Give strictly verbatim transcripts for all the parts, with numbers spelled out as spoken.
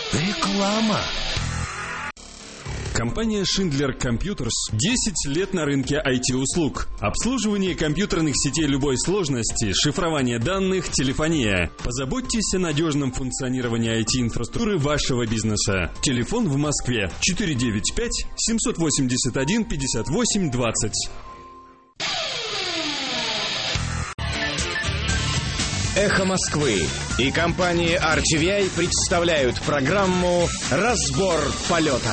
Реклама. Компания Schindler Computers десять лет на рынке ай ти-услуг. Обслуживание компьютерных сетей любой сложности, шифрование данных, телефония. Позаботьтесь о надежном функционировании ай ти-инфраструктуры вашего бизнеса. Телефон в Москве четыре девять пять семь восемь один пятьдесят восемь двадцать. Эхо Москвы и компания ар ти ви ай представляют программу «Разбор полета».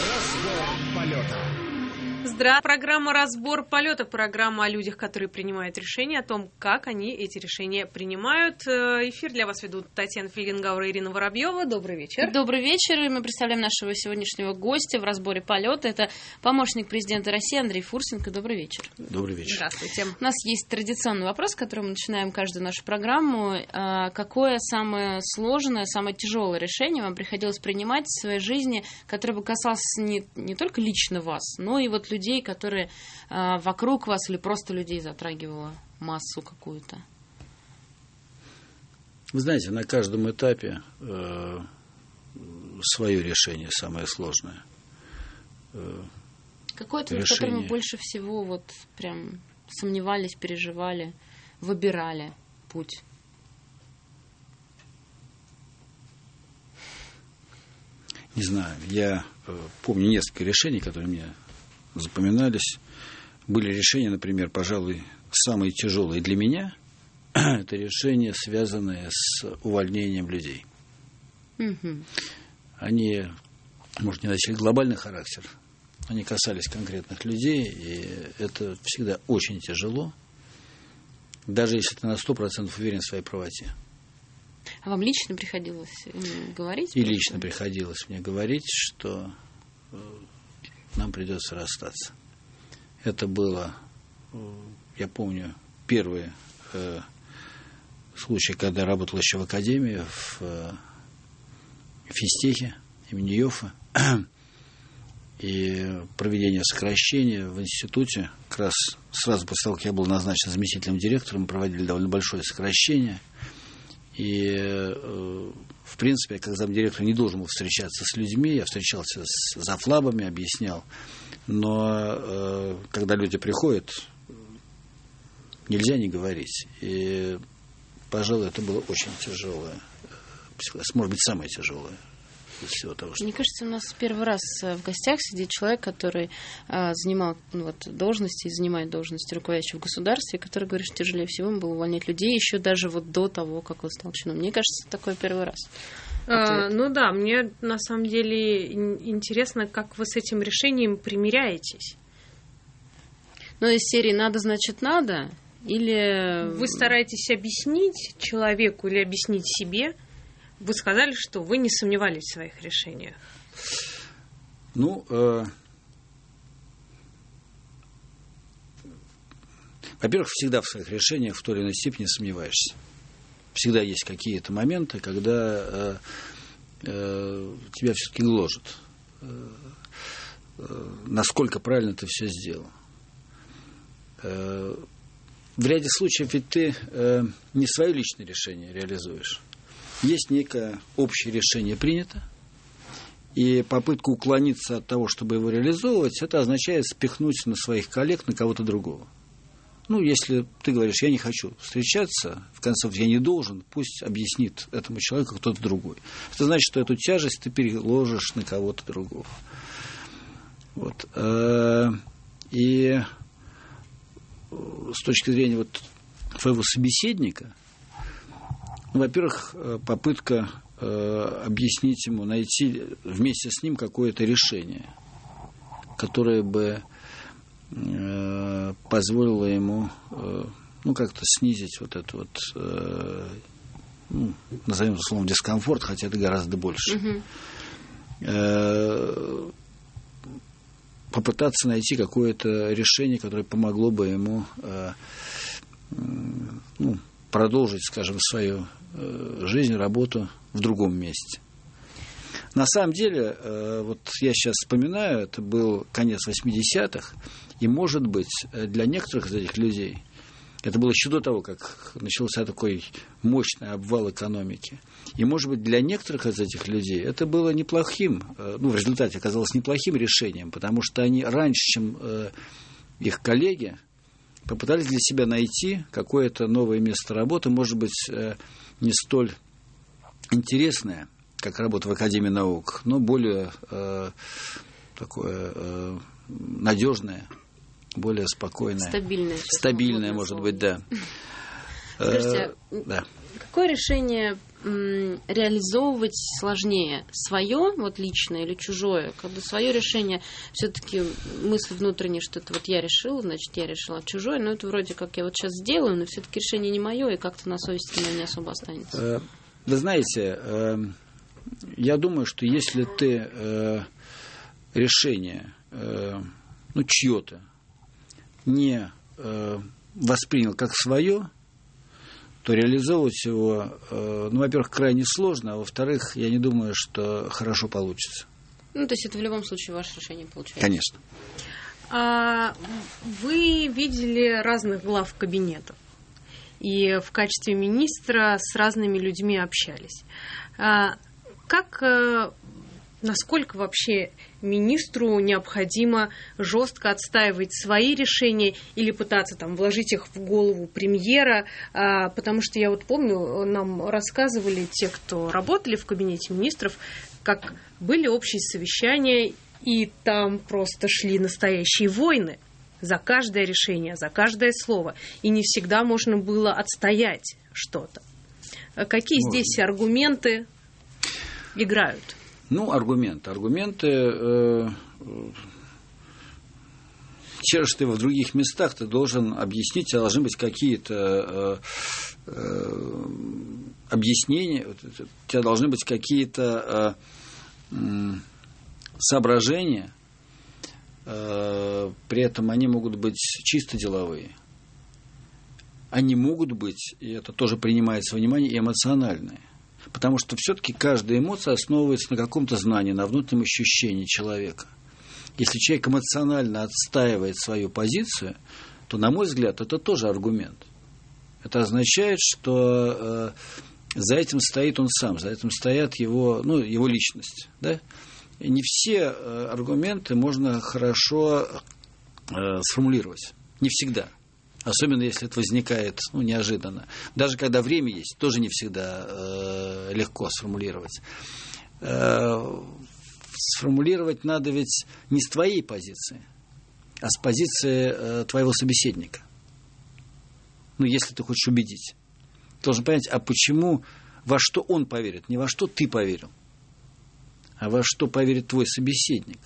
Здравствуйте. Программа «Разбор полета», программа о людях, которые принимают решения, о том, как они эти решения принимают. Эфир для вас ведут Татьяна Фельгенгауэр и Ирина Воробьева. Добрый вечер. Добрый вечер. И мы представляем нашего сегодняшнего гостя в «Разборе полета». Это помощник президента России Андрей Фурсенко. Добрый вечер. Добрый вечер. Здравствуйте. У нас есть традиционный вопрос, с которым мы начинаем каждую нашу программу. Какое самое сложное, самое тяжелое решение вам приходилось принимать в своей жизни, которое бы касалось не, не только лично вас, но и вот людей, которые э, вокруг вас, или просто людей затрагивало массу какую-то? Вы знаете, на каждом этапе э, свое решение самое сложное. Э, Какое-то, решение... в котором вы больше всего вот прям сомневались, переживали, выбирали путь? Не знаю, я э, помню несколько решений, которые мне запоминались. Были решения, например, пожалуй, самые тяжелые для меня. Это решения, связанные с увольнением людей. Mm-hmm. Они, может, не носили глобальный характер, они касались конкретных людей, и это всегда очень тяжело, даже если ты на сто процентов уверен в своей правоте. А вам лично приходилось говорить? И лично приходилось мне говорить, что нам придется расстаться. Это было, я помню, первый э, случай, когда я работал еще в академии, в э, физтехе имени Йоффе, и проведение сокращения в институте, как раз сразу после того, как я был назначен заместителем директора, мы проводили довольно большое сокращение. И, э, в принципе, я как замдиректора не должен был встречаться с людьми, я встречался с зафлабами, объяснял. Но э, когда люди приходят, нельзя не говорить. И, пожалуй, это было очень тяжелое, может быть, самое тяжелое из всего того, что... Мне кажется, у нас первый раз в гостях сидит человек, который а, занимал ну, вот, должности и занимает должности руководящего в государстве, который говорит, что тяжелее всего ему было увольнять людей еще даже вот до того, как он стал чином. Мне кажется, такой первый раз. А, ну да, мне на самом деле интересно, как вы с этим решением примиряетесь. Ну, из серии «надо, значит, надо» или... Вы стараетесь объяснить человеку или объяснить себе. Вы сказали, что вы не сомневались в своих решениях. Ну, э, во-первых, всегда в своих решениях в той или иной степени сомневаешься. Всегда есть какие-то моменты, когда э, э, тебя все-таки гложет. Э, э, насколько правильно ты все сделал. Э, в ряде случаев ведь ты э, не свое личное решение реализуешь. Есть некое общее решение принято, и попытка уклониться от того, чтобы его реализовывать, это означает спихнуть на своих коллег, на кого-то другого. Ну, если ты говоришь, я не хочу встречаться, в конце концов, я не должен, пусть объяснит этому человеку кто-то другой. Это значит, что эту тяжесть ты переложишь на кого-то другого. Вот. И с точки зрения вот твоего собеседника, ну, во-первых, попытка э, объяснить ему, найти вместе с ним какое-то решение, которое бы э, позволило ему э, ну, как-то снизить вот этот вот, э, ну, назовем это словом, дискомфорт, хотя это гораздо больше. Mm-hmm. Э, попытаться найти какое-то решение, которое помогло бы ему э, э, ну, продолжить, скажем, свою э, жизнь, работу в другом месте. На самом деле, э, вот я сейчас вспоминаю, это был конец восьмидесятых, и, может быть, для некоторых из этих людей Это было еще до того, как начался такой мощный обвал экономики. И, может быть, для некоторых из этих людей это было неплохим, ну, в результате оказалось неплохим решением, потому что они раньше, чем э, их коллеги, попытались для себя найти какое-то новое место работы, может быть, э, не столь интересное, как работа в Академии наук, но более э, такое э, надежное, более спокойное. Стабильное. Стабильное, может быть, да. Скажите, да. Какое решение м, реализовывать сложнее? Свое, вот личное, или чужое? Когда свое решение, все-таки мысль внутренняя, что это вот я решила, значит, я решила, а чужое, но это вроде как я вот сейчас сделаю, но все-таки решение не мое, и как-то на совести оно не особо останется. Вы знаете, я думаю, что если ты решение, ну, чье-то, не э, воспринял как свое, то реализовывать его, э, ну, во-первых, крайне сложно, а во-вторых, я не думаю, что хорошо получится. Ну, то есть это в любом случае ваше решение получается? Конечно. А вы видели разных глав кабинетов и в качестве министра с разными людьми общались. А как... Насколько вообще министру необходимо жестко отстаивать свои решения или пытаться там вложить их в голову премьера? А, потому что я вот помню, нам рассказывали те, кто работали в кабинете министров, как были общие совещания, и там просто шли настоящие войны за каждое решение, за каждое слово. И не всегда можно было отстоять что-то. Какие можно. Здесь аргументы играют? Ну, аргументы. Аргументы, э, через ты в других местах ты должен объяснить, а должны быть какие-то э, э, объяснения, у тебя должны быть какие-то э, э, соображения, э, при этом они могут быть чисто деловые. Они могут быть, и это тоже принимается во внимание, эмоциональные. Потому что все-таки каждая эмоция основывается на каком-то знании, на внутреннем ощущении человека. Если человек эмоционально отстаивает свою позицию, то, на мой взгляд, это тоже аргумент. Это означает, что э, за этим стоит он сам, за этим стоят его, ну, его личность. Да? И не все э, аргументы можно хорошо э, сформулировать. Не всегда. Особенно, если это возникает, ну, неожиданно. Даже когда время есть, тоже не всегда э, легко сформулировать. Э, сформулировать надо ведь не с твоей позиции, а с позиции э, твоего собеседника. Ну, если ты хочешь убедить. Ты должен понять, а почему, во что он поверит, не во что ты поверил, а во что поверит твой собеседник.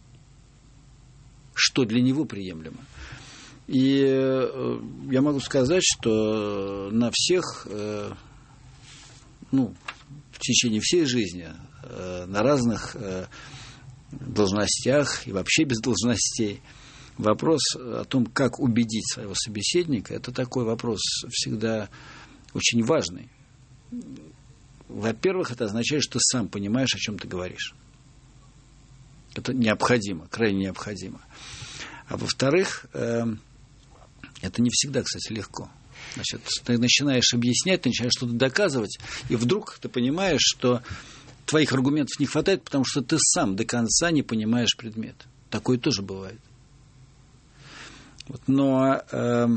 Что для него приемлемо. И я могу сказать, что на всех, ну, в течение всей жизни, на разных должностях и вообще без должностей, вопрос о том, как убедить своего собеседника, это такой вопрос всегда очень важный. Во-первых, это означает, что ты сам понимаешь, о чем ты говоришь. Это необходимо, крайне необходимо. А во-вторых, это не всегда, кстати, легко. Значит, ты начинаешь объяснять, ты начинаешь что-то доказывать, и вдруг ты понимаешь, что твоих аргументов не хватает, потому что ты сам до конца не понимаешь предмет. Такое тоже бывает. Вот, но э,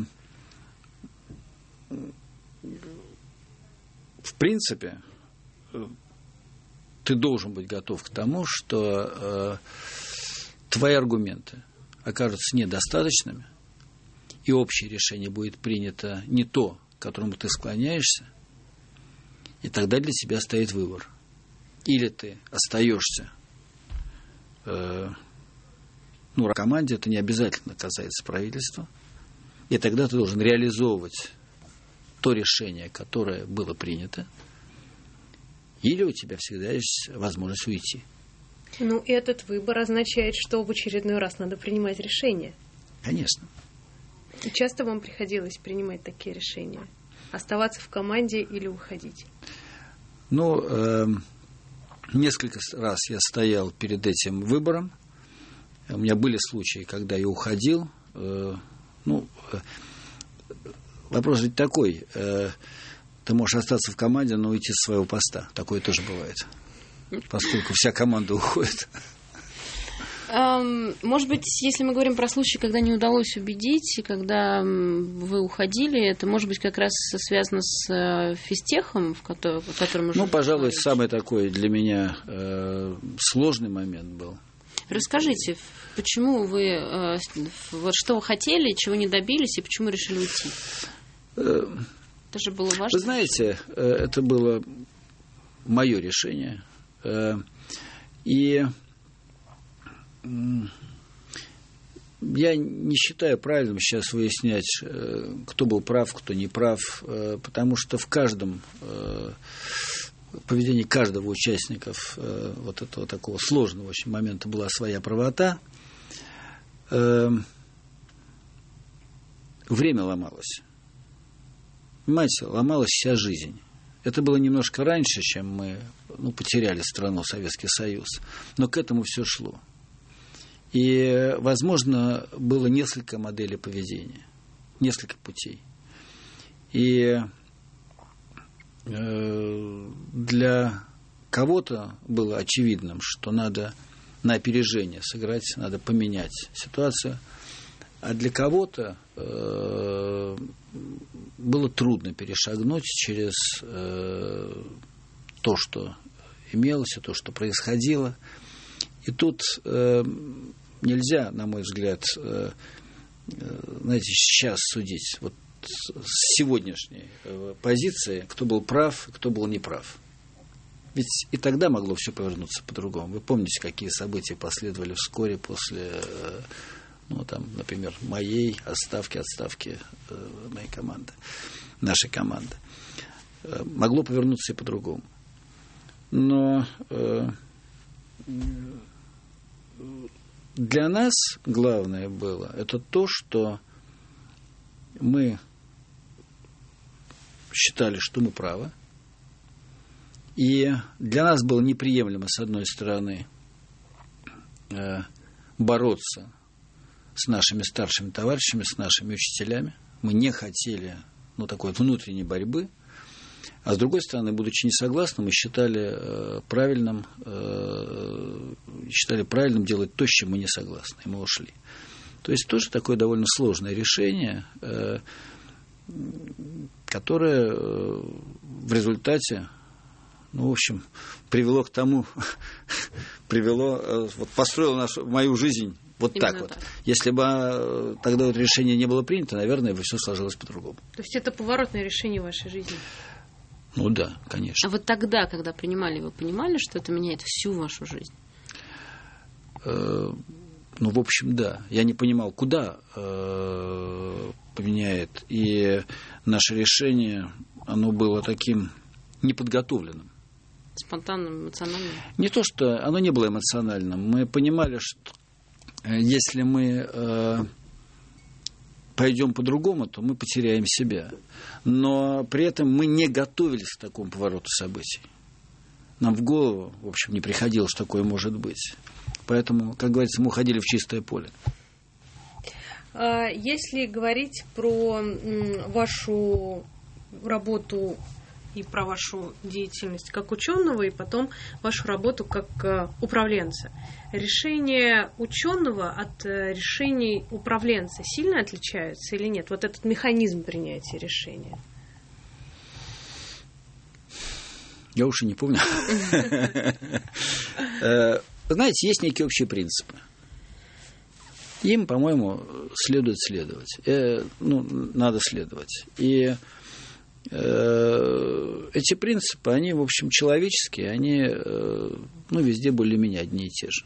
в принципе ты должен быть готов к тому, что э, твои аргументы окажутся недостаточными, и общее решение будет принято не то, к которому ты склоняешься, и тогда для тебя стоит выбор. Или ты остаешься, э, ну, в команде, это не обязательно касается правительства, и тогда ты должен реализовывать то решение, которое было принято, или у тебя всегда есть возможность уйти. Ну, этот выбор означает, что в очередной раз надо принимать решение. Конечно. И часто вам приходилось принимать такие решения? Оставаться в команде или уходить? Ну, э, несколько раз я стоял перед этим выбором. У меня были случаи, когда я уходил. Э, ну, э, вопрос ведь такой. Ты можешь остаться в команде, но уйти с своего поста. Такое тоже бывает. Поскольку вся команда уходит. Может быть, если мы говорим про случаи, когда не удалось убедить, когда вы уходили, это, может быть, как раз связано с физтехом, в котором, в котором уже... Ну, пожалуй, самый такой для меня э, сложный момент был. Расскажите, почему вы... Э, вот что вы хотели, чего не добились, и почему решили уйти? Э, это же было важно. Вы знаете, э, это было мое решение. Э, и... Я не считаю правильным сейчас выяснять, кто был прав, кто не прав, потому что в каждом поведении каждого участника вот этого такого сложного очень момента была своя правота. Время ломалось. Понимаете, ломалась вся жизнь. Это было немножко раньше, чем мы ну, потеряли страну, Советский Союз. Но к этому все шло. И, возможно, было несколько моделей поведения, несколько путей. И э, для кого-то было очевидным, что надо на опережение сыграть, надо поменять ситуацию. А для кого-то э, было трудно перешагнуть через э, то, что имелось, и то, что происходило. И тут э, нельзя, на мой взгляд, э, знаете, сейчас судить вот с сегодняшней э, позиции, кто был прав, кто был неправ. Ведь и тогда могло все повернуться по-другому. Вы помните, какие события последовали вскоре после, э, ну, там, например, моей отставки, отставки э, моей команды, нашей команды. Э, могло повернуться и по-другому. Но... Э, Для нас главное было это то, что мы считали, что мы правы. И для нас было неприемлемо, с одной стороны, бороться с нашими старшими товарищами, с нашими учителями. Мы не хотели ну, такой внутренней борьбы. А с другой стороны, будучи не согласны, мы считали э, правильным, э, считали правильным делать то, с чем мы не согласны, и мы ушли. То есть тоже такое довольно сложное решение, э, которое э, в результате, ну, в общем, привело к тому, привело, э, вот построило нашу, мою жизнь вот Именно так вот. Так. Если бы э, тогда вот решение не было принято, наверное, бы все сложилось по-другому. То есть это поворотное решение в вашей жизни? Ну да, конечно. А вот тогда, когда принимали, вы понимали, что это меняет всю вашу жизнь? Э, ну, в общем, да. Я не понимал, куда э, поменяет. И наше решение, оно было таким неподготовленным. Спонтанным, эмоциональным? Не то, что оно не было эмоциональным. Мы понимали, что если мы э, пойдем по-другому, то мы потеряем себя. Но при этом мы не готовились к такому повороту событий. Нам в голову, в общем, не приходило, что такое может быть. Поэтому, как говорится, мы уходили в чистое поле. Если говорить про вашу работу и про вашу деятельность как ученого, и потом вашу работу как управленца, решения ученого от решений управленца сильно отличаются или нет? Вот этот механизм принятия решения. Я уж и не помню. Знаете, есть некие общие принципы. Им, по-моему, следует следовать. Ну, надо следовать. И эти принципы, они, в общем, человеческие, они, ну, везде более-менее одни и те же.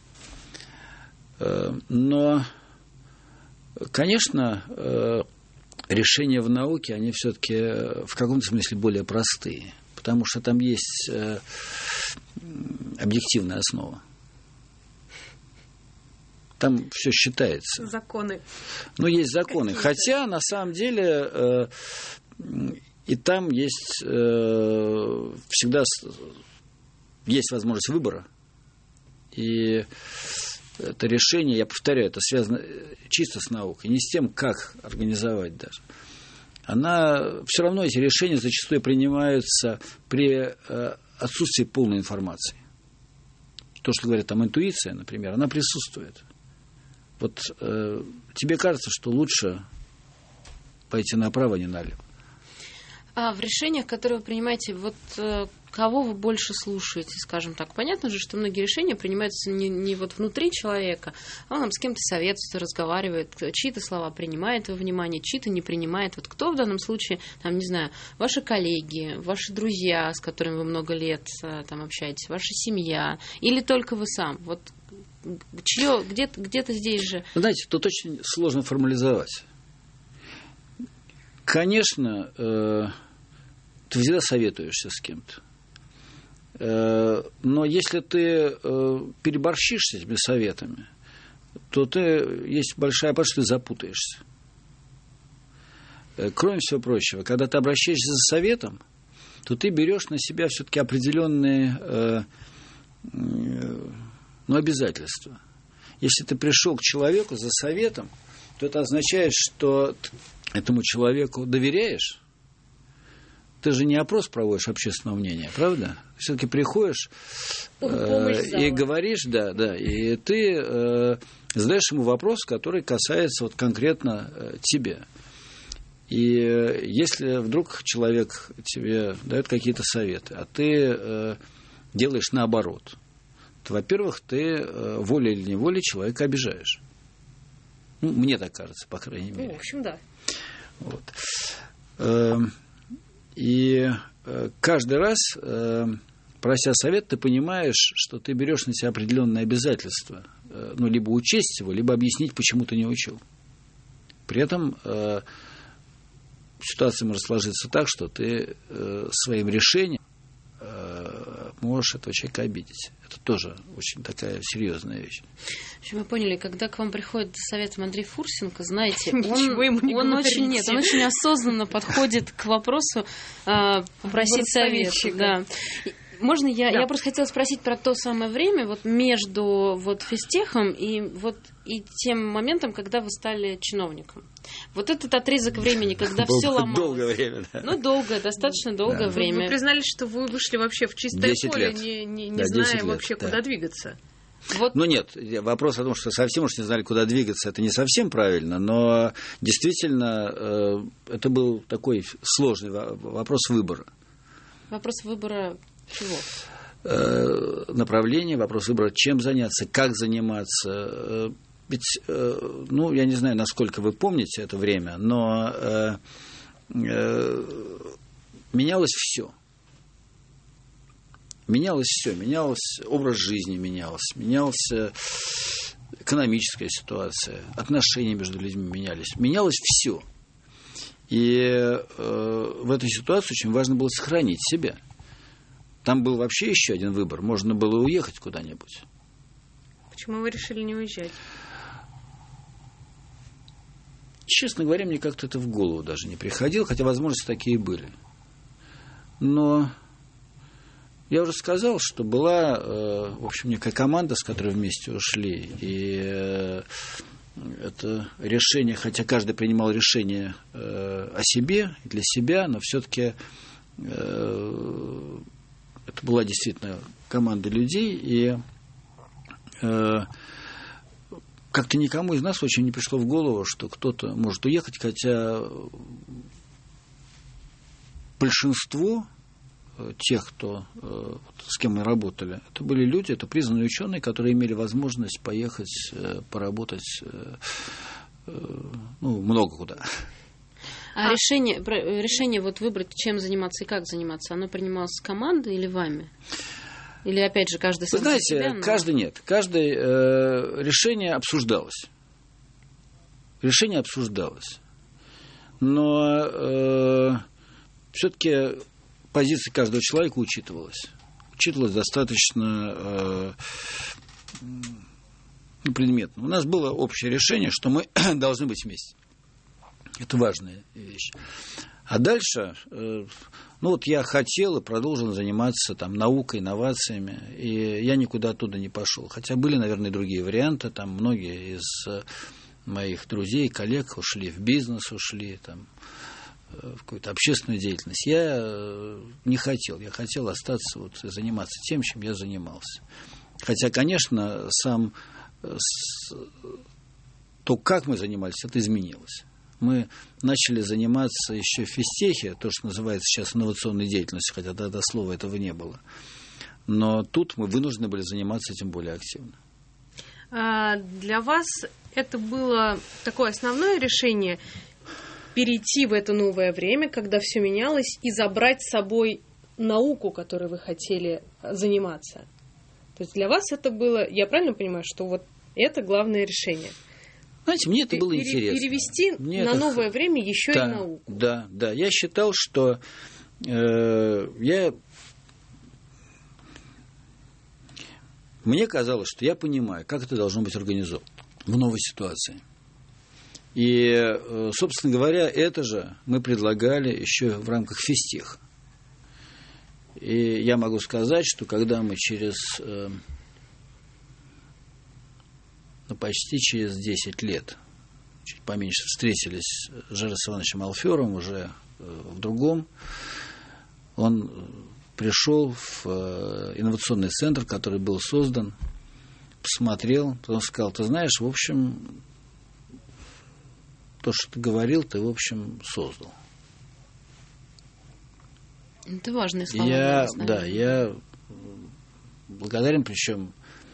Но, конечно, решения в науке, они все-таки в каком-то смысле более простые, потому что там есть объективная основа. Там все считается. Законы. Ну, есть законы. Какие-то. Хотя, на самом деле, и там есть всегда есть возможность выбора. И это решение, я повторяю, это связано чисто с наукой, не с тем, как организовать даже, она все равно эти решения зачастую принимаются при э, отсутствии полной информации. То, что говорят там интуиция, например, она присутствует. Вот э, тебе кажется, что лучше пойти направо, а не налево. А в решениях, которые вы принимаете, вот э, кого вы больше слушаете, скажем так? Понятно же, что многие решения принимаются не, не вот внутри человека, а он там с кем-то советуется, разговаривает, чьи-то слова принимает во внимание, чьи-то не принимает. Вот кто в данном случае, там, не знаю, ваши коллеги, ваши друзья, с которыми вы много лет э, там общаетесь, ваша семья, или только вы сам? Вот чье, где-то, где-то здесь же... Знаете, тут очень сложно формализовать. Конечно, э, ты всегда советуешься с кем-то. Э, но если ты э, переборщишь с этими советами, то ты, есть большая опасность, что ты запутаешься. Э, кроме всего прочего, когда ты обращаешься за советом, то ты берешь на себя все-таки определенные э, э, ну, обязательства. Если ты пришел к человеку за советом, то это означает, что этому человеку доверяешь. Ты же не опрос проводишь общественного мнения, правда? Все-таки приходишь э, и говоришь, да, да, и ты э, задаешь ему вопрос, который касается вот конкретно э, тебя. И э, если вдруг человек тебе дает какие-то советы, а ты э, делаешь наоборот, то, во-первых, ты э, волей или неволей человека обижаешь. Ну, мне так кажется, по крайней мере. Ну, в общем, да. Вот. И каждый раз, прося совет, ты понимаешь, что ты берешь на себя определенные обязательства. Ну, либо учесть его, либо объяснить, почему ты не учил. При этом ситуация может сложиться так, что ты своим решением можешь этого человека обидеть. Это тоже очень такая серьезная вещь. В общем, вы поняли, когда к вам приходит с советом Андрей Фурсенко, знаете, он, он очень, нет, он очень осознанно подходит к вопросу э, попросить совет. Да. Можно я, да. я просто хотела спросить про то самое время вот между вот физтехом и вот и тем моментом, когда вы стали чиновником. Вот этот отрезок времени, когда все ломалось. Долгое время, да. Ну, долгое, достаточно долгое да. время. Вы признались, что вы вышли вообще в чистое поле, лет. не, не, не да, зная лет, вообще, да. куда двигаться. Вот. Ну нет, вопрос о том, что совсем уж не знали, куда двигаться, это не совсем правильно, но действительно э, это был такой сложный вопрос выбора. Вопрос выбора чего? Э, направление, вопрос выбора, чем заняться, как заниматься. Ведь, э, ну, я не знаю, насколько вы помните это время, но э, э, менялось все. Менялось все, менялось образ жизни, менялся, менялась экономическая ситуация, отношения между людьми менялись, менялось все. И э, в этой ситуации очень важно было сохранить себя. Там был вообще еще один выбор, можно было уехать куда-нибудь. Почему вы решили не уезжать? Честно говоря, мне как-то это в голову даже не приходило, хотя возможности такие были. Но я уже сказал, что была, в общем, некая команда, с которой вместе ушли. И это решение, хотя каждый принимал решение о себе, для себя, но все-таки это была действительно команда людей. И как-то никому из нас очень не пришло в голову, что кто-то может уехать, хотя большинство тех, кто, с кем мы работали, это были люди, это признанные ученые, которые имели возможность поехать, поработать, ну, много куда. А, а решение, решение вот выбрать, чем заниматься и как заниматься, оно принималось командой или вами? Или, опять же, каждый сам Вы знаете, за себя? Но... каждый нет. Каждое э, решение обсуждалось. Решение обсуждалось. Но э, все-таки позиция каждого человека учитывалась. Учитывалась достаточно э, ну, предметно. У нас было общее решение, что мы должны быть вместе. Это важная вещь. А дальше, э, ну вот я хотел и продолжил заниматься там наукой, инновациями, и я никуда оттуда не пошел. Хотя были, наверное, другие варианты. Там многие из моих друзей, коллег ушли в бизнес, ушли там. в какую-то общественную деятельность. Я не хотел. Я хотел остаться, вот, заниматься тем, чем я занимался. Хотя, конечно, сам то, как мы занимались, это изменилось. Мы начали заниматься еще в физтехе, то, что называется сейчас инновационной деятельностью, хотя тогда слова этого не было. Но тут мы вынуждены были заниматься этим более активно. А для вас это было такое основное решение перейти в это новое время, когда все менялось, и забрать с собой науку, которой вы хотели заниматься? То есть для вас это было, я правильно понимаю, что вот это главное решение? Знаете, мне это было Пере- интересно. Перевести мне на это... новое время еще да, и науку. Да, да. Я считал, что э, я... Мне казалось, что я понимаю, как это должно быть организовано в новой ситуации. И, э, собственно говоря, это же мы предлагали еще в рамках физтеха. И я могу сказать, что когда мы через... Э, ну, почти через десять лет, чуть поменьше, встретились с Жорой Ивановичем Алферовым уже в другом. Он пришел в инновационный центр, который был создан, посмотрел, потом сказал: ты знаешь, в общем, то, что ты говорил, ты, в общем, создал. Это важные слова. Я, да, я благодарен, причем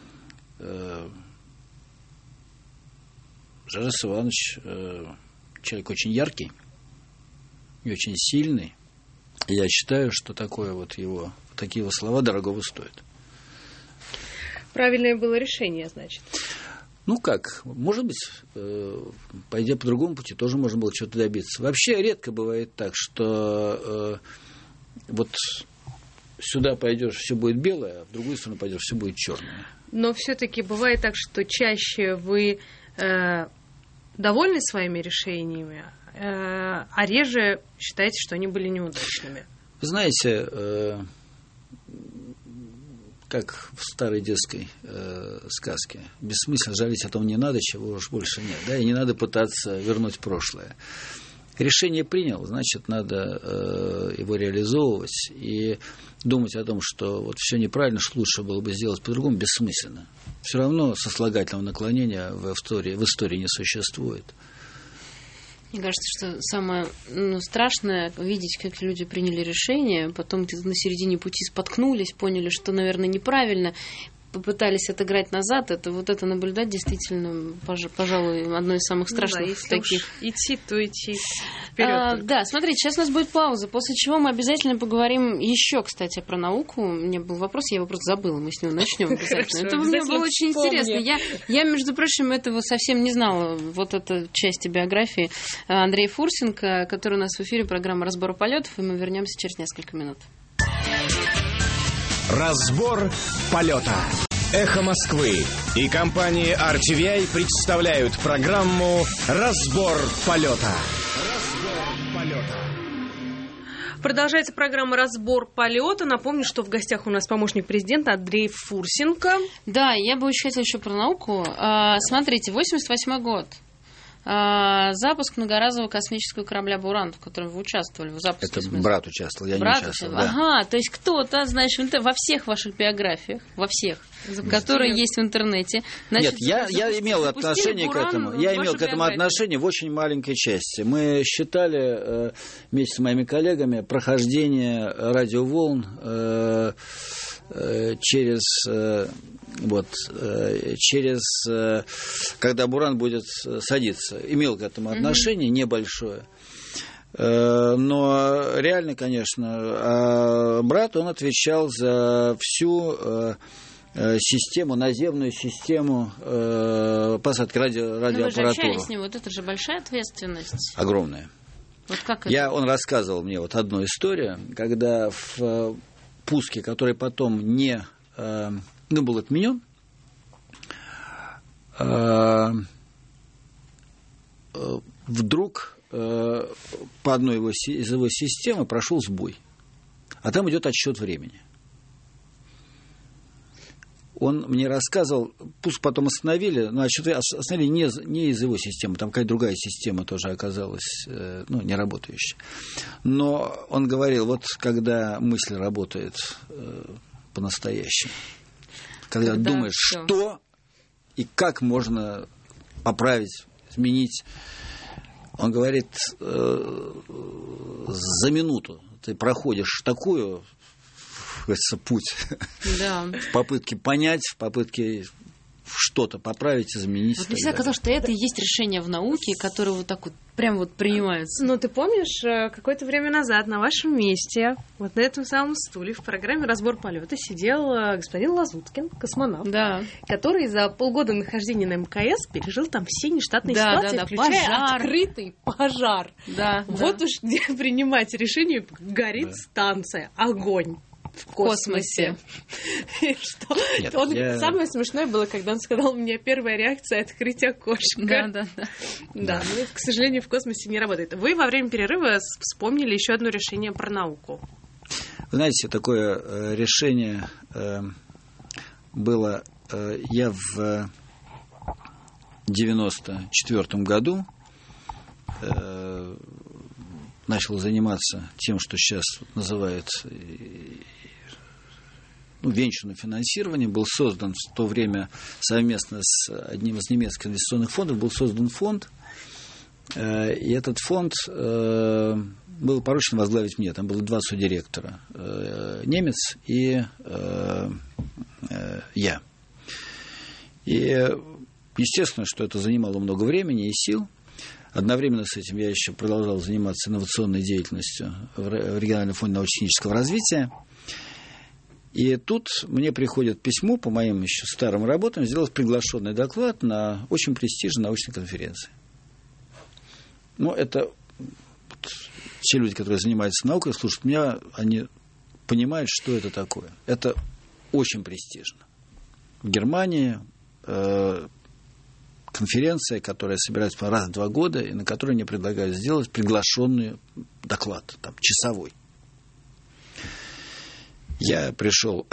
Жорас Иванович э, человек очень яркий и очень сильный. И я считаю, что такое вот его, такие его слова дорогого стоят. Правильное было решение, значит. Ну как, может быть, э, пойдя по другому пути, тоже можно было чего-то добиться. Вообще редко бывает так, что э, вот сюда пойдешь, все будет белое, а в другую сторону пойдешь, все будет черное. Но все-таки бывает так, что чаще вы э, довольны своими решениями, э, а реже считаете, что они были неудачными. Вы знаете, э, как в старой детской э, сказке, бессмысленно жалеть о том не надо, чего уж больше нет, да, и не надо пытаться вернуть прошлое. Решение принял, значит, надо э, его реализовывать, и думать о том, что вот все неправильно, что лучше было бы сделать по-другому, бессмысленно. Все равно сослагательного наклонения в истории, в истории не существует. Мне кажется, что самое ну, страшное видеть, как люди приняли решение, потом где-то на середине пути споткнулись, поняли, что, наверное, неправильно, попытались отыграть назад. Это вот это наблюдать действительно, пожалуй, одно из самых страшных ну да, если таких. Уж идти, то идти вперед. А, да, смотрите, сейчас у нас будет пауза, после чего мы обязательно поговорим еще, кстати, про науку. У меня был вопрос, я его просто забыла, мы с него начнем обязательно. Это мне было очень интересно. Я, я, между прочим, этого совсем не знала, вот эта часть биографии Андрея Фурсенко, который у нас в эфире, программа «Разбор полетов», и мы вернемся через несколько минут. Разбор полета. Эхо Москвы и компания ар ти ви ай представляют программу «Разбор полета». Разбор полета. Продолжается программа «Разбор полета». Напомню, что в гостях у нас помощник президента Андрей Фурсенко. Да, я бы очень хотела еще про науку. Смотрите, восемьдесят восьмой год. Запуск многоразового космического корабля «Буран», в котором вы участвовали в запуске. Это брат участвовал, я брат не участвовал. Да. Да. Ага, то есть кто-то, значит, во всех ваших биографиях, во всех, которые есть в интернете. Значит, Нет, я, я имел отношение к этому. Я имел к этому отношение в очень маленькой части. Мы считали э, вместе с моими коллегами прохождение радиоволн э, э, через... Э, Вот, через, когда Буран будет садиться, имел к этому отношение mm-hmm. небольшое. Но реально, конечно, брат, он отвечал за всю систему, наземную систему посадки радио, радиоаппаратуры. Но вы же общались с ним, вот это же большая ответственность. Огромная. Вот как это? Я, он рассказывал мне вот одну историю, когда в пуске, который потом не... ну, был отменен, вдруг по одной его, из его системы прошел сбой. А там идет отсчет времени. он мне рассказывал, пусть потом остановили, но остановили не, не из его системы, там какая-то другая система тоже оказалась, ну, не работающая. Но он говорил, вот когда мысль работает по-настоящему, когда, когда думаешь, всё. Что и как можно поправить, изменить, он говорит, за минуту ты проходишь такую, кажется, путь да. в попытке понять, в попытке что-то поправить, изменить. Вот мне всегда казалось, что это и есть решение в науке, которое вот так вот прям вот принимается. Ну, ты помнишь, какое-то время назад на вашем месте, вот на этом самом стуле, в программе «Разбор полета» сидел господин Лазуткин, космонавт, да. который за полгода нахождения на МКС пережил там все нештатные да, ситуации, да, да. включая пожар. открытый пожар. Да, вот да. уж где принимать решение, горит да. станция, огонь. В космосе. И что? Нет, он, я... Самое смешное было, когда он сказал, у меня первая реакция открыть окошко. Да, да, да. Да, но это, к сожалению, в космосе не работает. Вы во время перерыва вспомнили еще одно решение про науку. Вы знаете, такое решение было... Я в девяносто четвёртом году начал заниматься тем, что сейчас называют ну, венчурным финансированием. Был создан в то время совместно с одним из немецких инвестиционных фондов, был создан фонд, и этот фонд был поручен возглавить мне. Там было два содиректора, немец и я. И естественно, что это занимало много времени и сил. Одновременно с этим я еще продолжал заниматься инновационной деятельностью в региональном фонде научно-технического развития. И тут мне приходит письмо по моим еще старым работам сделать приглашенный доклад на очень престижной научной конференции. Ну, это вот, те люди, которые занимаются наукой, слушают меня, они понимают, что это такое. Это очень престижно. В Германии э, конференция, которая собирается раз в два года, и на которой мне предлагают сделать приглашенный доклад, там, часовой. Я пришел,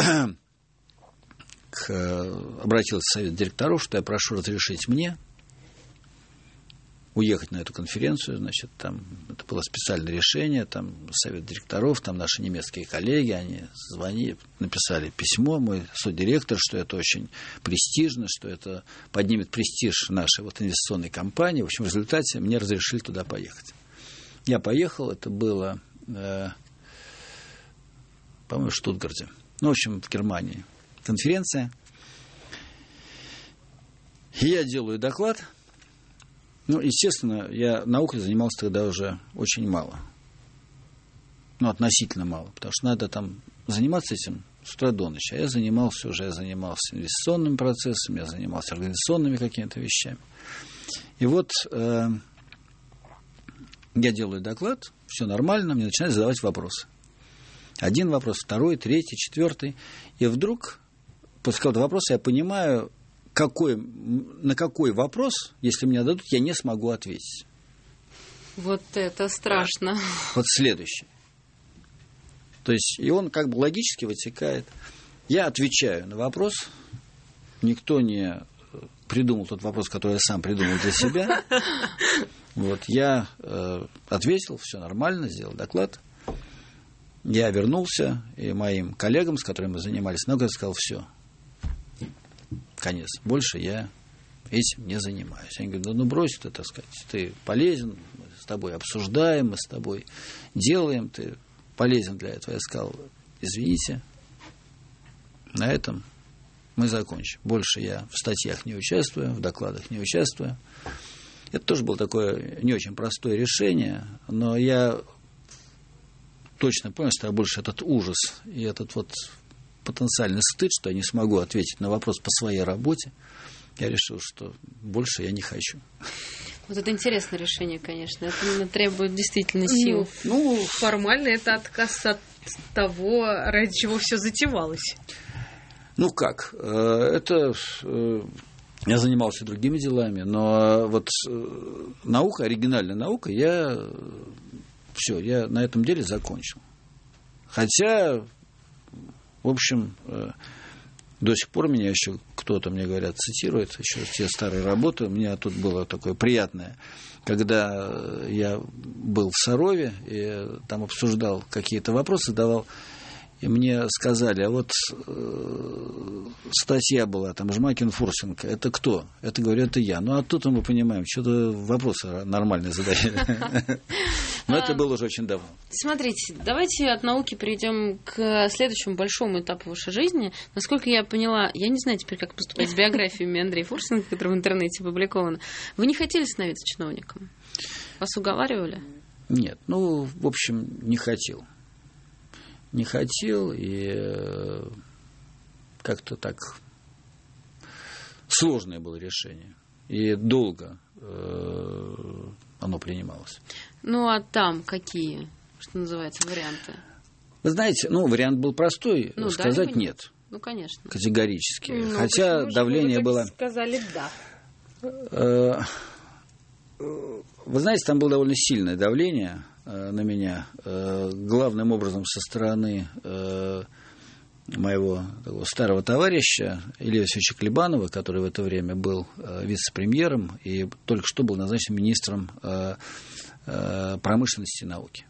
к, обратился в совет директоров, что я прошу разрешить мне уехать на эту конференцию. Значит, там это было специальное решение, там совет директоров, там наши немецкие коллеги, они звонили, написали письмо, мой содиректор, что это очень престижно, что это поднимет престиж нашей вот инвестиционной компании. В общем, в результате мне разрешили туда поехать. Я поехал, это было... Э, по-моему, в Штутгарте. Ну, в общем, в Германии. Конференция. И я делаю доклад. Ну, естественно, я наукой занимался тогда уже очень мало. Ну, относительно мало. Потому что надо там заниматься этим с утра до ночи. А я занимался уже, я занимался инвестиционным процессом, я занимался организационными какими-то вещами. И вот э, я делаю доклад, все нормально, мне начинают задавать вопросы. Один вопрос, второй, третий, четвертый. И вдруг, после какого-то вопроса, я понимаю, какой, на какой вопрос, если мне дадут, я не смогу ответить. Вот это страшно. Вот следующий. То есть, и он как бы логически вытекает. Я отвечаю на вопрос. Никто не придумал тот вопрос, который я сам придумал для себя. Вот, я э, ответил, все нормально, сделал доклад. Я вернулся, и моим коллегам, с которыми мы занимались, много сказал, все, конец, больше я этим не занимаюсь. Они говорят, да ну брось ты, так сказать, ты полезен, мы с тобой обсуждаем, мы с тобой делаем, ты полезен для этого. Я сказал, извините, на этом мы закончим. Больше я в статьях не участвую, в докладах не участвую. Это тоже было такое не очень простое решение, но я... точно понял, что я больше этот ужас и этот вот потенциальный стыд, что я не смогу ответить на вопрос по своей работе, я решил, что больше я не хочу. Вот это интересное решение, конечно. Это требует действительно сил. Ну, ну формально это отказ от того, ради чего все затевалось. Ну как? Это... Я занимался другими делами, но вот наука, оригинальная наука, я... Все, я на этом деле закончил. Хотя, в общем, До сих пор меня еще кто-то, мне говорят, цитирует, еще те старые работы. У меня тут было такое приятное, когда я был в Сарове, и там обсуждал какие-то вопросы, давал, и мне сказали, а вот э, статья была, там, Жмакин, Фурсенко, это кто? Это, говорю, это я. Ну, а тут мы понимаем, что-то вопросы нормальные задали. Но это было уже очень давно. Смотрите, давайте от науки перейдем к следующему большому этапу вашей жизни. Насколько я поняла, я не знаю теперь, как поступать с биографиями Андрея Фурсенко, которая в интернете опубликована. Вы не хотели становиться чиновником? Вас уговаривали? Нет, ну, в общем, не хотел. Не хотел, и как-то так сложное было решение. И долго э, оно принималось. Ну, а там какие, что называется, варианты? Вы знаете, ну, вариант был простой, ну, сказать да, нет. Ну, конечно. Категорически. Ну, хотя давление было... сказали да. Э, вы знаете, там было довольно сильное давление на меня, главным образом со стороны моего такого старого товарища Ильи Васильевича Клебанова, который в это время был вице-премьером и только что был назначен министром промышленности и науки.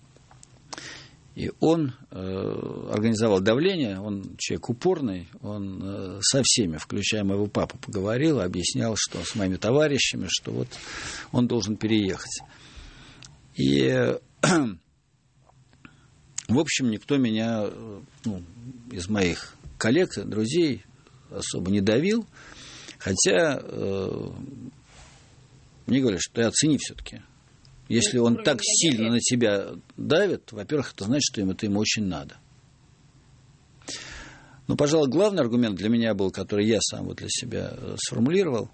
И он организовал давление, он человек упорный, он со всеми, включая моего папу, поговорил, объяснял, что с моими товарищами, что вот он должен переехать. И, в общем, никто меня, ну, из моих коллег, друзей особо не давил, хотя э, мне говорят, что ты оцени все-таки. Если он так сильно на тебя давит, во-первых, это значит, что ему это ему очень надо. Но, пожалуй, главный аргумент для меня был, который я сам вот для себя сформулировал.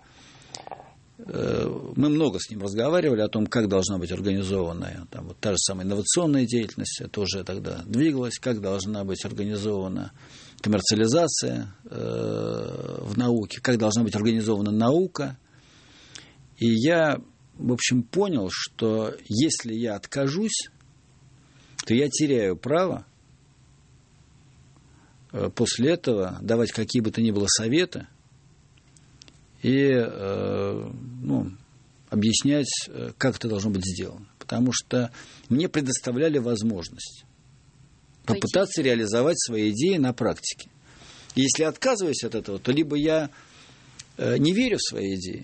Мы много с ним разговаривали о том, как должна быть организована там, вот та же самая инновационная деятельность, это уже тогда двигалось, как должна быть организована коммерциализация э, в науке, как должна быть организована наука. И я, в общем, понял, что если я откажусь, то я теряю право э, после этого давать какие бы то ни было советы и э, ну, объяснять, как это должно быть сделано. Потому что мне предоставляли возможность попытаться реализовать свои идеи на практике. И если отказываюсь от этого, то либо я э, не верю в свои идеи,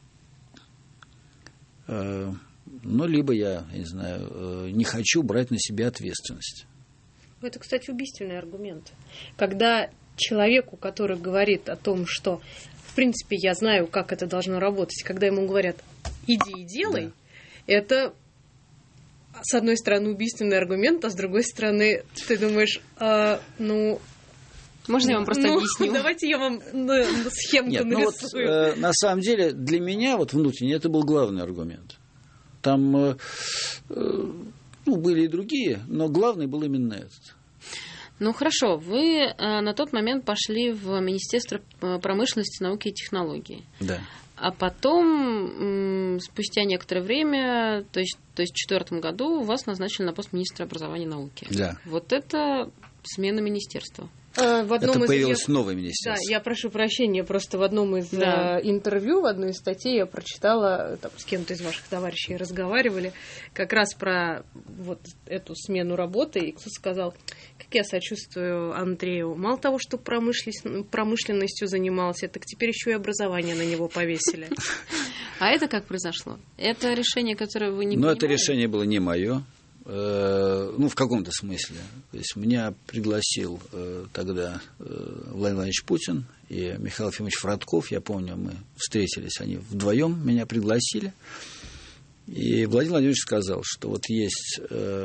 э, ну, либо я, я не знаю, э, не хочу брать на себя ответственность. Это, кстати, убийственный аргумент. Когда человеку, который говорит о том, что в принципе, я знаю, как это должно работать. Когда ему говорят, иди и делай, да. Это, с одной стороны, убийственный аргумент, а с другой стороны, ты думаешь, а, ну... Можно я вам просто ну, объясню? Давайте я вам ну, схемку Нет, нарисую. Ну вот, э, на самом деле, для меня, вот внутренне, это был главный аргумент. Там э, э, ну, были и другие, но главный был именно этот. Ну, хорошо, вы э, на тот момент пошли в Министерство промышленности, науки и технологий. Да. А потом, м, спустя некоторое время, то есть, то есть в две тысячи четвёртом году, вас назначили на пост министра образования и науки. Да. Вот это смена министерства. В одном это из... появилось я... новое министерство. Да, я прошу прощения, просто в одном из да. интервью, в одной из статей я прочитала, там, с кем-то из ваших товарищей разговаривали, как раз про вот эту смену работы, и кто сказал, как я сочувствую Андрею, мало того, что промышленностью занимался, так теперь еще и образование на него повесили. А это как произошло? Это решение, которое вы не принимали? Ну, это принимали? решение было не мое. Ну, в каком-то смысле. То есть меня пригласил э, тогда э, Владимир Владимирович Путин и Михаил Ефимович Фродков. Я помню, мы встретились, они вдвоем меня пригласили. И Владимир Владимирович сказал, что вот есть э,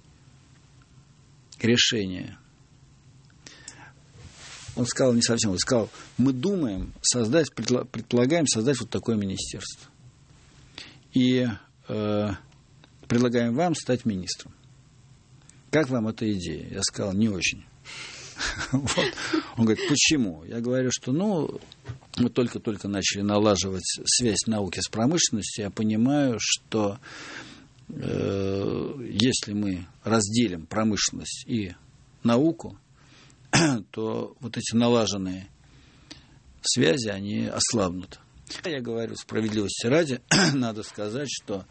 решение. Он сказал не совсем, он сказал, мы думаем создать, предполагаем создать вот такое министерство. И... Э, предлагаем вам стать министром. Как вам эта идея? Я сказал, не очень. Вот. Он говорит, почему? Я говорю, что ну, мы только-только начали налаживать связь науки с промышленностью. Я понимаю, что э, если мы разделим промышленность и науку, то вот эти налаженные связи, они ослабнут. Я говорю, справедливости ради, надо сказать, что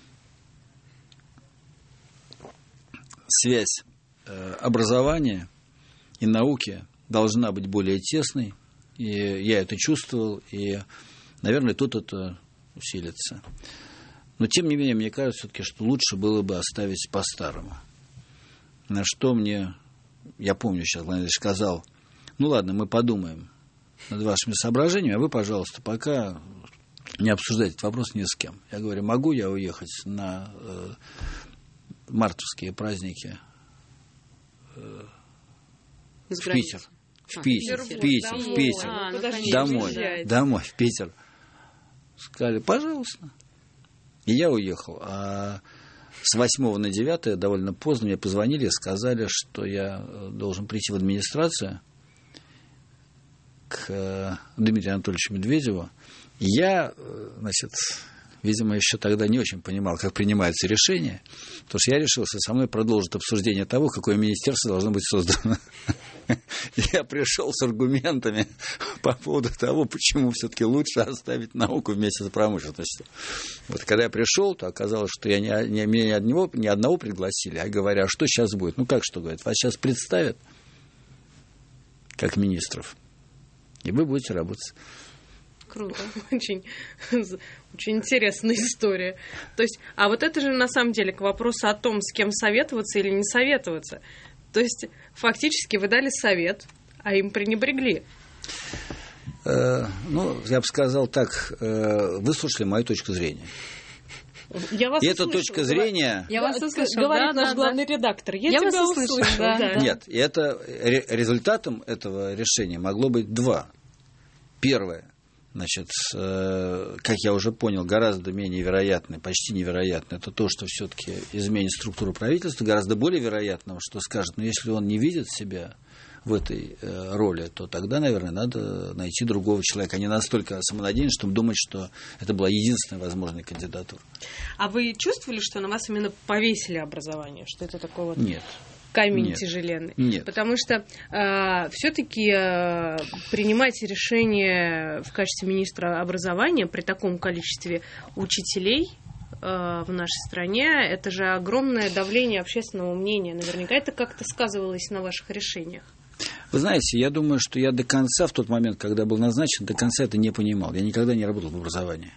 связь э, образования и науки должна быть более тесной, и я это чувствовал, и, наверное, тут это усилится. Но, тем не менее, мне кажется, все-таки, что лучше было бы оставить по-старому. На что мне, я помню, сейчас Владимир сказал, ну ладно, мы подумаем над вашими соображениями, а вы, пожалуйста, пока не обсуждайте этот вопрос ни с кем. Я говорю, могу я уехать на э, мартовские праздники э, в Питер? В Питер, в Питер, в Питер. А, ну, домой, домой, в Питер. Сказали, пожалуйста. И я уехал. А с восьмого на девятое, довольно поздно, мне позвонили и сказали, что я должен прийти в администрацию к Дмитрию Анатольевичу Медведеву. И я, значит, видимо, еще тогда не очень понимал, как принимаются решения, потому что я решил, что со мной продолжит обсуждение того, какое министерство должно быть создано. Я пришел с аргументами по поводу того, почему все-таки лучше оставить науку вместе с промышленностью. Вот когда я пришел, то оказалось, что я не, не, меня ни одного, ни одного пригласили, а говоря, а что сейчас будет? Ну, как что, говорят, вас сейчас представят как министров, и вы будете работать. Круто, очень, очень интересная история. То есть, а вот это же на самом деле к вопросу о том, с кем советоваться или не советоваться. То есть, фактически вы дали совет, а им пренебрегли. Э, ну, я бы сказал так, э, выслушали мою точку зрения. Я вас и эта услышала. точка зрения... Я вас услышала, говорит да, наш да, главный да. редактор. Я, Я тебя вас услышала, услышала. да. Да. Нет, и это, результатом этого решения могло быть два. Первое. Значит, э, как я уже понял, гораздо менее вероятно, почти невероятно, это то, что все-таки изменит структуру правительства, гораздо более вероятно, что скажет, ну, если он не видит себя в этой э, роли, то тогда, наверное, надо найти другого человека. А не настолько самонадеянный, чтобы думать, что это была единственная возможная кандидатура. А вы чувствовали, что на вас именно повесили образование? Что это такой вот... Нет. Камень Нет. тяжеленный. Нет. Потому что э, все-таки э, принимать решение в качестве министра образования при таком количестве учителей э, в нашей стране, это же огромное давление общественного мнения. Наверняка это как-то сказывалось на ваших решениях. Вы знаете, я думаю, что я до конца, в тот момент, когда был назначен, до конца это не понимал. Я никогда не работал в образовании.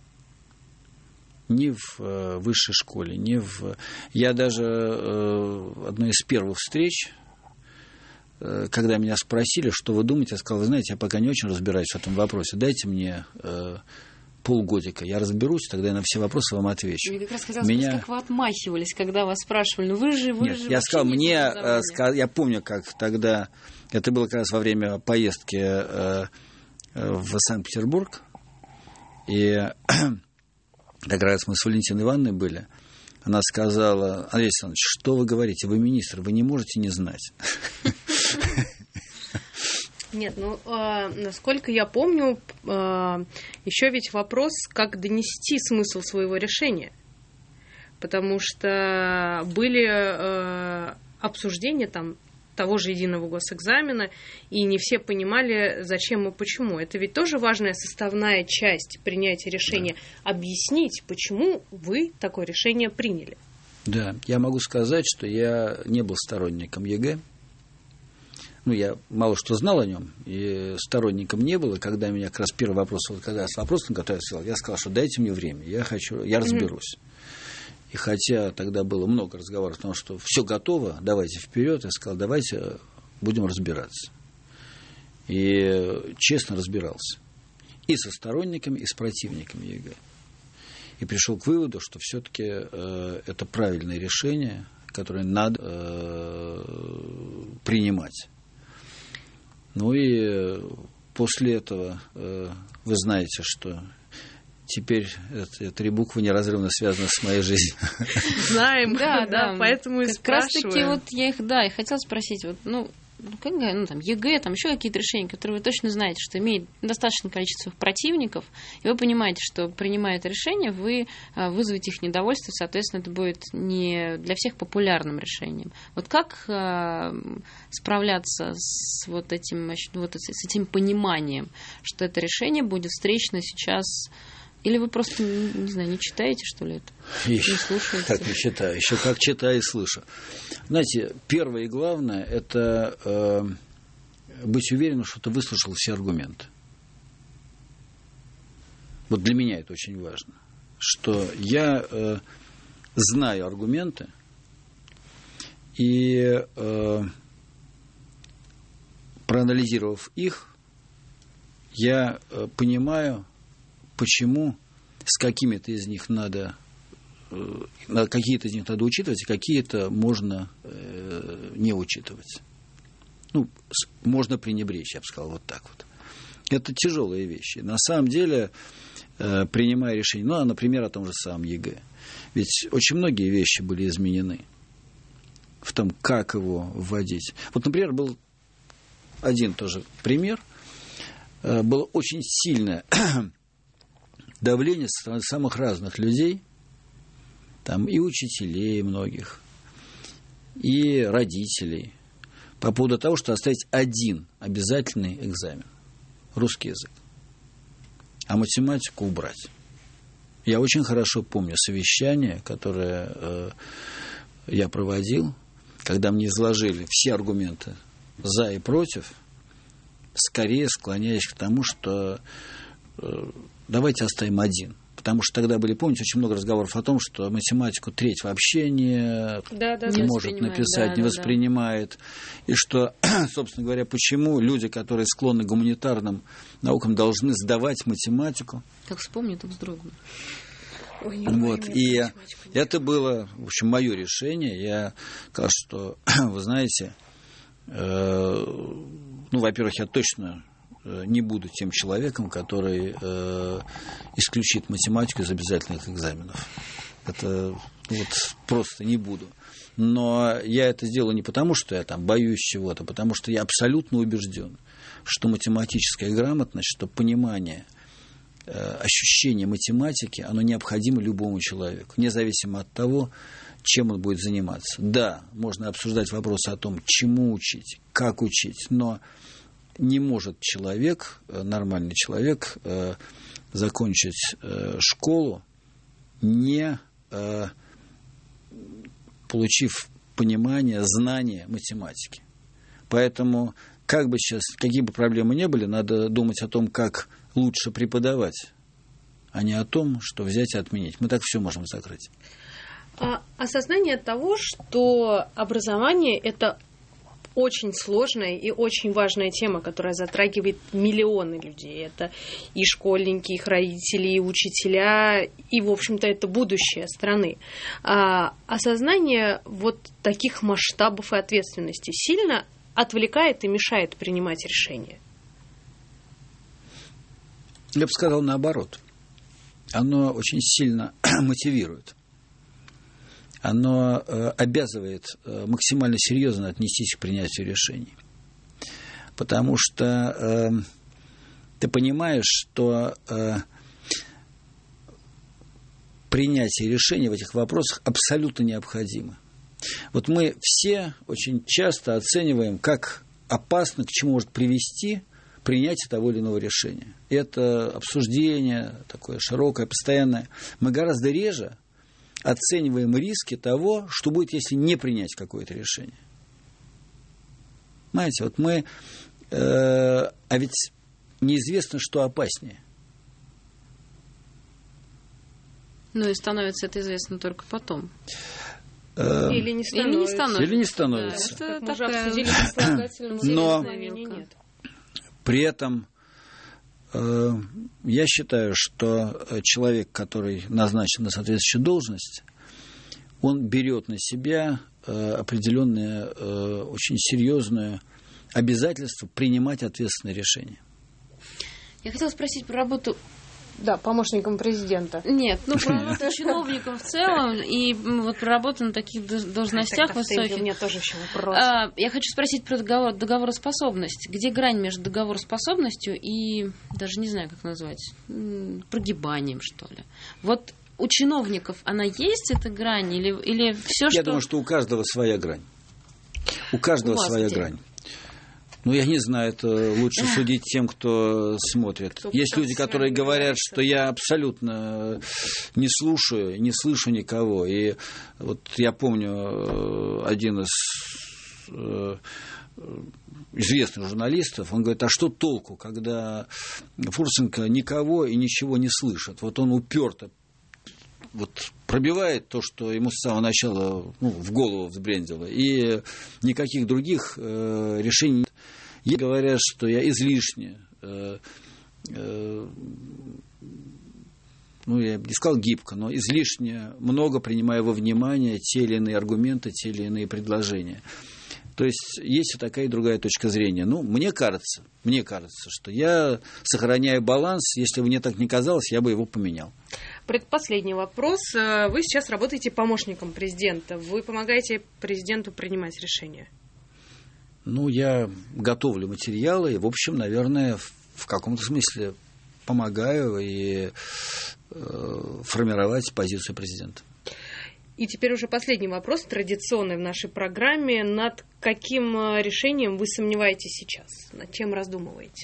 Ни в э, высшей школе, ни в... Я даже э, одной из первых встреч, э, когда меня спросили, что вы думаете, я сказал, вы знаете, я пока не очень разбираюсь в этом вопросе, дайте мне э, полгодика, я разберусь, тогда я на все вопросы вам отвечу. Мне как раз хотелось меня... спросить, как вы отмахивались, когда вас спрашивали, ну вы же, вы Нет, же... я сказал, не мне, образования. э, я помню, как тогда, это было как раз во время поездки э, в Санкт-Петербург, и... Как раз мы с Валентиной Ивановной были, она сказала, Андрей Александрович, что вы говорите, вы министр, вы не можете не знать. Нет, ну, э, насколько я помню, э, еще ведь вопрос, как донести смысл своего решения. Потому что были э, обсуждения там того же единого госэкзамена, и не все понимали, зачем и почему. Это ведь тоже важная составная часть принятия решения. Да. Объяснить, почему вы такое решение приняли. Да, я могу сказать, что я не был сторонником ЕГЭ. Ну, я мало что знал о нем, и сторонником не был. И когда меня как раз первый вопрос, вот когда с вопросом, который я сказал, я сказал, что дайте мне время, я хочу, я разберусь. Mm-hmm. И хотя тогда было много разговоров о том, что все готово, давайте вперед, я сказал, давайте будем разбираться. И честно разбирался. И со сторонниками, и с противниками ЕГЭ. И пришел к выводу, что все-таки э, это правильное решение, которое надо э, принимать. Ну и после этого э, вы знаете, что... Теперь это, три буквы неразрывно связаны с моей жизнью. Знаем, да, да, поэтому и как раз таки спрашиваем. вот я их, да, и хотела спросить, вот, ну, ну, как, ну, там, ЕГЭ, там еще какие-то решения, которые вы точно знаете, что имеет достаточное количество противников, и вы понимаете, что, принимая это решение, вы вызовете их недовольство, соответственно, это будет не для всех популярным решением. Вот как э, справляться с вот этим, вот с этим пониманием, что это решение будет встречно сейчас? Или вы просто, не знаю, не читаете, что ли, это? Еще, не слушаете? как не читаю, еще как читаю и слышу. Знаете, первое и главное – это э, быть уверенным, что ты выслушал все аргументы. Вот для меня это очень важно. Что я э, знаю аргументы, и э, проанализировав их, я э, понимаю, почему с какими-то из них надо, какие-то из них надо учитывать, а какие-то можно э, не учитывать. Ну, можно пренебречь, я бы сказал, вот так вот. Это тяжелые вещи. На самом деле, э, принимая решение, ну, а, например, о том же самом ЕГЭ. Ведь очень многие вещи были изменены в том, как его вводить. Вот, например, был один тоже пример. Э, было очень сильное давление со стороны самых разных людей, там и учителей многих, и родителей, по поводу того, что оставить один обязательный экзамен – русский язык, а математику убрать. Я очень хорошо помню совещание, которое э, я проводил, когда мне изложили все аргументы за и против, скорее склоняясь к тому, что э, давайте оставим один. Потому что тогда были, помните, очень много разговоров о том, что математику треть вообще не, да, да, не да, может написать, да, не воспринимает. Да. И что, собственно говоря, почему люди, которые склонны к гуманитарным наукам, должны сдавать математику. Как вспомню, так вздрогну. Ой, вот. И это было, в общем, мое решение. Я сказал, что, вы знаете, э, ну, во-первых, я точно не буду тем человеком, который э, исключит математику из обязательных экзаменов. Это вот просто не буду. Но я это сделаю не потому, что я там боюсь чего-то, а потому что я абсолютно убежден, что математическая грамотность, что понимание, э, ощущение математики, оно необходимо любому человеку, независимо от того, чем он будет заниматься. Да, можно обсуждать вопросы о том, чему учить, как учить, но не может человек, нормальный человек, э, закончить э, школу, не э, получив понимание, знание математики. Поэтому, как бы сейчас, какие бы проблемы ни были, надо думать о том, как лучше преподавать, а не о том, что взять и отменить. Мы так все можем закрыть. А, осознание того, что образование – это очень сложная и очень важная тема, которая затрагивает миллионы людей. Это и школьники, их родители, и учителя, и, в общем-то, это будущее страны. А осознание вот таких масштабов и ответственности сильно отвлекает и мешает принимать решения? Я бы сказал наоборот. Оно очень сильно мотивирует. Оно э, обязывает э, максимально серьезно отнестись к принятию решений. Потому что э, ты понимаешь, что э, принятие решений в этих вопросах абсолютно необходимо. Вот мы все очень часто оцениваем, как опасно, к чему может привести принятие того или иного решения. Это обсуждение такое широкое, постоянное. Мы гораздо реже оцениваем риски того, что будет, если не принять какое-то решение. Понимаете, вот мы... Э, а ведь неизвестно, что опаснее. Ну и становится это известно только потом. Э, Или не становится. Или не становится. Или не становится. Да, это мы же такая... обсудили сослагательное Но нет. При этом э, я считаю, что человек, который назначен на соответствующую должность, он берет на себя э, определенное, э, очень серьезное обязательство принимать ответственные решения. Я хотела спросить про работу Да, помощником президента. Нет, ну просто чиновником в целом и вот проработан на таких должностях высоких. У меня тоже еще вопрос. А, я хочу спросить про договор, договороспособность. Где грань между договороспособностью и, даже не знаю, как назвать, прогибанием, что ли? Вот у чиновников она есть, эта грань, или, или все, я что... Я думаю, что у каждого своя грань. У каждого у своя где? грань. Ну, я не знаю, это лучше судить тем, кто смотрит. Кто Есть люди, которые говорят, что я абсолютно не слушаю, не слышу никого. И вот я помню один из известных журналистов, он говорит, а что толку, когда Фурсенко никого и ничего не слышит? Вот он уперто вот пробивает то, что ему с самого начала ну, в голову взбрендило, и никаких других э, решений. Ей говорят, что я излишне, э, э, ну, я не сказал гибко, но излишне много принимаю во внимание те или иные аргументы, те или иные предложения. То есть есть и такая, и другая точка зрения. Ну, мне кажется, мне кажется, что я сохраняю баланс. Если бы мне так не казалось, я бы его поменял. Предпоследний вопрос. Вы сейчас работаете помощником президента. Вы помогаете президенту принимать решения? Ну, я готовлю материалы и, в общем, наверное, в каком-то смысле помогаю и э, формировать позицию президента. И теперь уже последний вопрос, традиционный в нашей программе. Над каким решением вы сомневаетесь сейчас? Над чем раздумываете?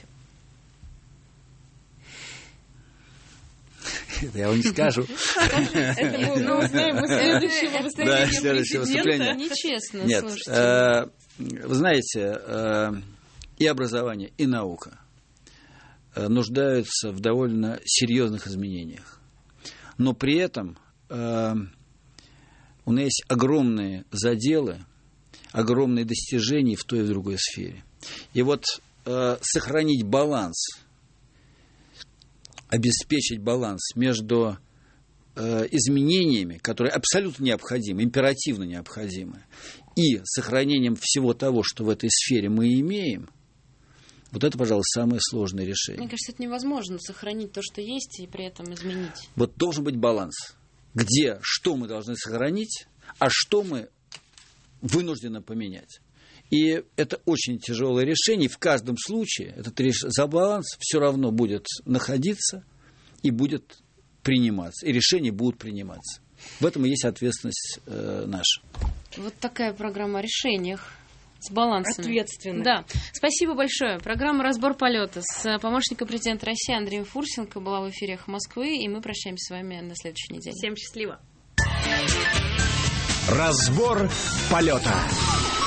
Это я вам не скажу. Это мы узнаем из следующего выступления. Нечестно, Нет, вы знаете, и образование, и наука нуждаются в довольно серьезных изменениях. Но при этом у нас есть огромные заделы, огромные достижения в той и в другой сфере. И вот э, сохранить баланс, обеспечить баланс между э, изменениями, которые абсолютно необходимы, императивно необходимы, и сохранением всего того, что в этой сфере мы имеем, вот это, пожалуй, самое сложное решение. Мне кажется, это невозможно сохранить то, что есть, и при этом изменить. Вот должен быть баланс. Где, что мы должны сохранить, а что мы вынуждены поменять. И это очень тяжелое решение. В каждом случае этот за баланс все равно будет находиться и будет приниматься. И решения будут приниматься. В этом и есть ответственность э, наша. Вот такая программа о решениях. С балансом. Ответственно. Да. Спасибо большое. Программа «Разбор полета» с помощником президента России Андреем Фурсенко была в эфире «Эхо Москвы», и мы прощаемся с вами на следующей неделе. Всем счастливо. Разбор полета.